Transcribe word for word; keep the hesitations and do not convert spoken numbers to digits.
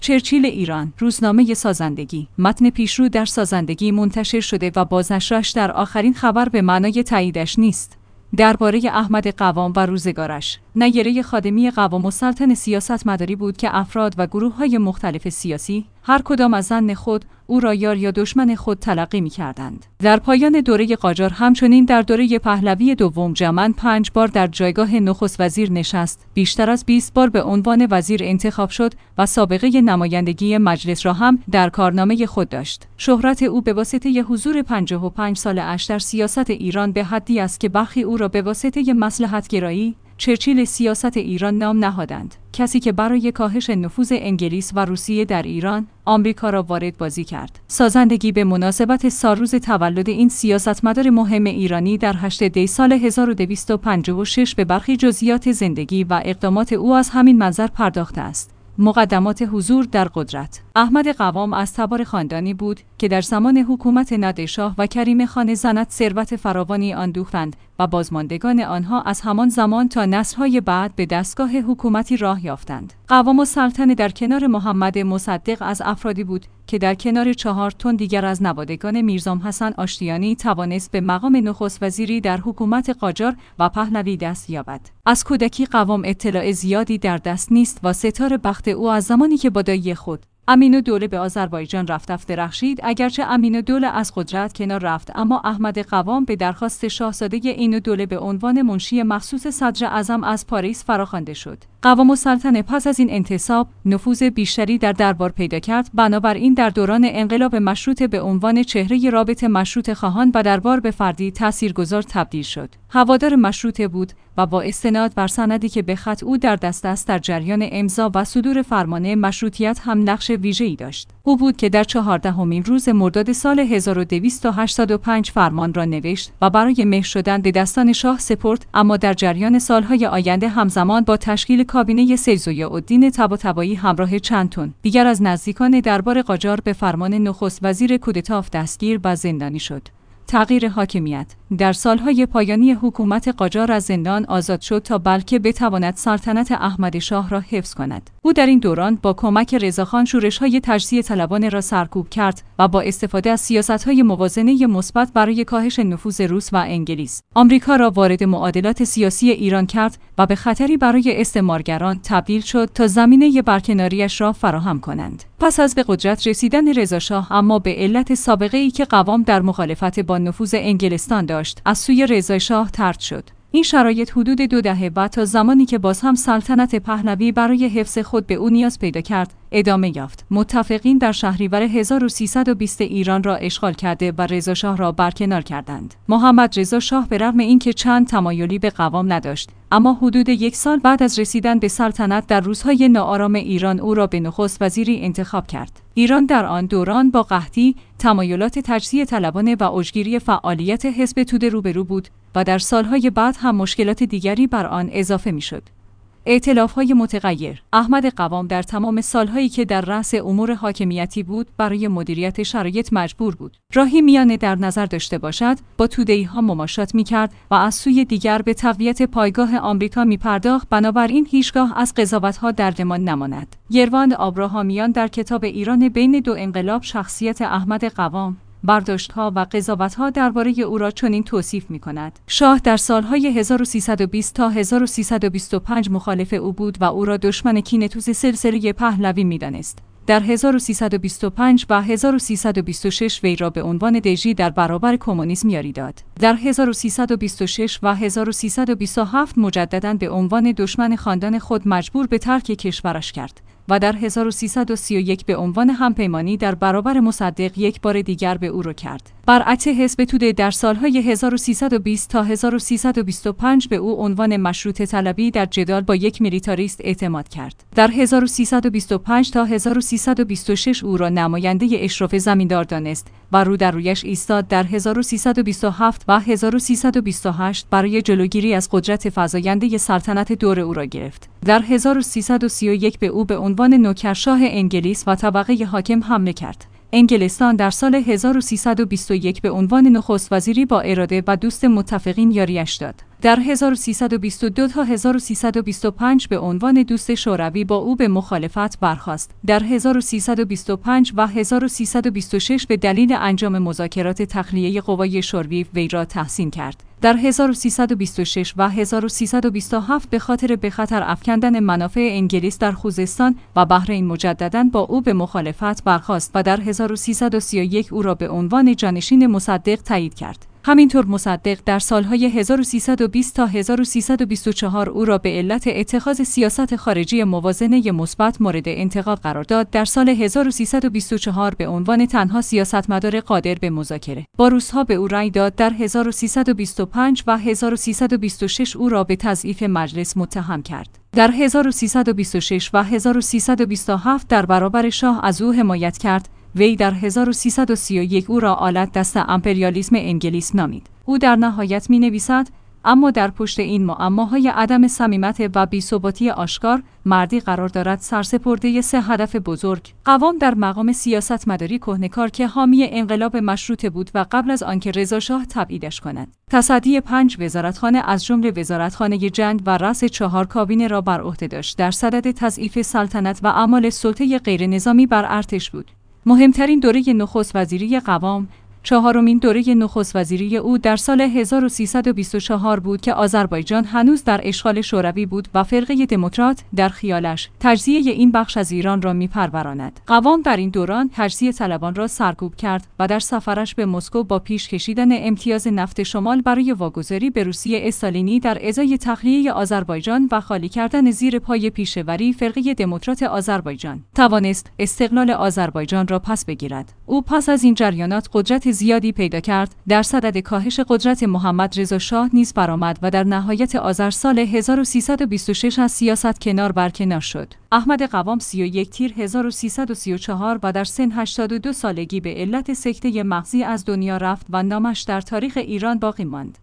چرچیل ایران، روزنامه سازندگی. متن پیشرو در سازندگی منتشر شده و بازنشرش در آخرین خبر به معنای تاییدش نیست. درباره احمد قوام و روزگارش. نیره خادمی قوام السلطنه سیاستمداری بود که افراد و گروه‌های مختلف سیاسی هر کدام از ظن خود او را یار یا دشمن خود تلقی می‌کردند. در پایان دوره قاجار همچنین در دوره پهلوی دوم جمعاً پنج بار در جایگاه نخست وزیر نشست، بیشتر از بیست بار به عنوان وزیر انتخاب شد و سابقه نمایندگی مجلس را هم در کارنامه خود داشت. شهرت او به واسطه حضور پنجاه و پنج ساله اش در سیاست ایران به حدی است که برخی او را به واسطه مصلحت‌گرایی چرچیل سیاست ایران نام نهادند، کسی که برای کاهش نفوذ انگلیس و روسیه در ایران، آمریکا را وارد بازی کرد. سازندگی به مناسبت سالروز تولد این سیاستمدار مهم ایرانی در هشتم دی سال هزار و دویست و پنجاه و شش به برخی جزئیات زندگی و اقدامات او از همین منظر پرداخته است. مقدمات حضور در قدرت. احمد قوام از تبار خاندانی بود که در زمان حکومت نادرشاه و کریم خان زند ثروت فراوانی اندوختند و بازماندگان آنها از همان زمان تا نسل‌های بعد به دستگاه حکومتی راه یافتند. قوام السلطنه در کنار محمد مصدق از افرادی بود که در کنار چهار تن دیگر از نوادگان میرزا حسن آشتیانی توانست به مقام نخست وزیری در حکومت قاجار و پهلوی دست یابد. از کودکی قوام اطلاع زیادی در دست نیست و ستاره بخت او از زمانی که با دایی خود امین‌الدوله به آذربایجان رفت درخشید. اگرچه امین‌الدوله از قدرت کنار رفت، اما احمد قوام به درخواست شاهزاده اینالدوله به عنوان منشی مخصوص صدر اعظم از پاریس فراخوانده شد. قوام السلطنه پس از این انتصاب نفوذ بیشتری در دربار پیدا کرد، بنابراین در دوران انقلاب مشروطه به عنوان چهره رابطه مشروطه خواهان و دربار به فردی تاثیرگذار تبدیل شد. هوادار مشروطه بود و با استناد بر سندی که به خط او در دست است در جریان امضا و صدور فرمان مشروطیت هم نقش ویژه‌ای داشت. او بود که در چهاردهمین روز مرداد سال هزار و دویست و هشتاد و پنج فرمان را نوشت و برای مهر شدن به دستان شاه سپرد، اما در جریان سالهای آینده همزمان با تشکیل کابینه سید ضیاءالدین طباطبایی همراه چند تن دیگر از نزدیکان دربار قاجار به فرمان نخست وزیر کودتا دستگیر و زندانی شد. تغییر حاکمیت. در سالهای پایانی حکومت قاجار از زندان آزاد شد تا بلکه بتواند سلطنت احمد شاه را حفظ کند. او در این دوران با کمک رضاخان شورش‌های تجزیه طلبانه را سرکوب کرد و با استفاده از سیاست‌های موازنه مثبت برای کاهش نفوذ روس و انگلیس، آمریکا را وارد معادلات سیاسی ایران کرد و به خطری برای استعمارگران تبدیل شد تا زمینه برکناریش را فراهم کنند. پس از به قدرت رسیدن رضاشاه، اما به علت سابقه‌ای که قوام در مخالفت با نفوذ انگلستان داشت، از سوی رضاشاه طرد شد. این شرایط حدود دو دهه بعد تا زمانی که باز هم سلطنت پهلوی برای حفظ خود به او نیاز پیدا کرد، ادامه یافت. متفقین در شهریور هزار و سیصد و بیست ایران را اشغال کرده و رضاشاه را برکنار کردند. محمد رضا شاه به رغم اینکه چند تمایلی به قوام نداشت، اما حدود یک سال بعد از رسیدن به سلطنت در روزهای ناآرام ایران او را به نخست وزیری انتخاب کرد. ایران در آن دوران با قحطی، تمایلات تجزیه طلبانه و اوجگیری فعالیت حزب توده روبرو بود و در سالهای بعد هم مشکلات دیگری بر آن اضافه می‌شد. ائتلاف‌های متغیر. احمد قوام در تمام سالهایی که در رأس امور حاکمیتی بود برای مدیریت شرایط مجبور بود راهی میانه در نظر داشته باشد، با توده‌ای‌ها مماشات می‌کرد و از سوی دیگر به تقویت پایگاه آمریکا می‌پرداخت، بنابراین هیچگاه از قضاوت‌ها دردمان نماند. یرواند آبراهامیان در کتاب ایران بین دو انقلاب شخصیت احمد قوام، برداشت‌ها و قضاوت‌ها درباره او را چنین توصیف می‌کند: شاه در سالهای هزار و سیصد و بیست تا هزار و سیصد و بیست و پنج مخالف او بود و او را دشمن کینه‌توز سلسله پهلوی می‌دانست. در هزار و سیصد و بیست و پنج و هزار و سیصد و بیست و شش وی را به عنوان دژی در برابر کمونیسم یاری داد. در هزار و سیصد و بیست و شش و هزار و سیصد و بیست و هفت مجدداً به عنوان دشمن خاندان خود مجبور به ترک کشورش کرد و در هزار و سیصد و سی و یک به عنوان همپیمانی در برابر مصدق یک بار دیگر به او رو کرد. برعکس حزب توده در سالهای هزار و سیصد و بیست تا هزار و سیصد و بیست و پنج به او عنوان مشروطه طلبی در جدال با یک میلیتاریست اعتماد کرد. در هزار و سیصد و بیست و پنج تا هزار و سیصد و بیست و شش او را نماینده اشراف زمیندار دانست و رو در رویش ایستاد. در هزار و سیصد و بیست و هفت و هزار و سیصد و بیست و هشت برای جلوگیری از قدرت فزاینده سلطنت دور او را گرفت. در هزار و سیصد و سی و یک به او به عنوان نوکرشاه انگلیس و طبقه حاکم حمله کرد. انگلستان در سال هزار و سیصد و بیست و یک به عنوان نخست وزیری با اراده و دوست متفقین یاریش داد. در هزار و سیصد و بیست و دو تا هزار و سیصد و بیست و پنج به عنوان دوست شوروی با او به مخالفت برخاست. در هزار و سیصد و بیست و پنج و هزار و سیصد و بیست و شش به دلیل انجام مذاکرات تخلیه قوای شوروی وی را تحسین کرد. در هزار و سیصد و بیست و شش و هزار و سیصد و بیست و هفت به خاطر به خطر افکندن منافع انگلیس در خوزستان و بحرین مجدداً با او به مخالفت برخاست و در هزار و سیصد و سی و یک او را به عنوان جانشین مصدق تایید کرد. همینطور مصدق در سالهای هزار و سیصد و بیست تا هزار و سیصد و بیست و چهار او را به علت اتخاذ سیاست خارجی موازنه مثبت مورد انتقاد قرار داد. در سال هزار و سیصد و بیست و چهار به عنوان تنها سیاستمدار قادر به مذاکره با روس‌ها به او رأی داد. در هزار و سیصد و بیست و پنج و هزار و سیصد و بیست و شش او را به تضعیف مجلس متهم کرد. در هزار و سیصد و بیست و شش و هزار و سیصد و بیست و هفت در برابر شاه از او حمایت کرد. وی در هزار و سیصد و سی و یک او را آلت دست امپریالیسم انگلیس نامید. او در نهایت می نویسد: اما در پشت این معماهای عدم صمیمت و بی‌ثباتی آشکار، مردی قرار دارد سرسپرده سه هدف بزرگ. قوام در مقام سیاستمداری کهنه‌کار که حامی انقلاب مشروطه بود و قبل از آنکه رضا شاه تبعیدش کند، تصدی پنج وزارتخانه از جمله وزارتخانه جنگ و رأس چهار کابینه را بر عهده داشت. در صدد تضعیف سلطنت و اعمال سلطه غیر نظامی بر ارتش بود. مهمترین دوره نخست وزیری قوام، چهارمین دوره نخست وزیری او در سال هزار و سیصد و بیست و چهار بود که آذربایجان هنوز در اشغال شوروی بود و فرقه دموکرات در خیالش تجزیه این بخش از ایران را می‌پروراند. قوام در این دوران تجزیه طلبان را سرکوب کرد و در سفرش به مسکو با پیش کشیدن امتیاز نفت شمال برای واگذاری به روسیه استالینی در ازای تخلیه آذربایجان و خالی کردن زیر پای پیشوری فرقه دموکرات آذربایجان توانست استقلال آذربایجان را پس بگیرد. او پس از این جریانات قدرت زیادی پیدا کرد. در صدد کاهش قدرت محمد رضا شاه نیز برآمد و در نهایت آذر سال هزار و سیصد و بیست و شش از سیاست کنار برکنار شد. احمد قوام سی و یک تیر هزار و سیصد و سی و چهار و در سن هشتاد و دو سالگی به علت سکته مغزی از دنیا رفت و نامش در تاریخ ایران باقی ماند.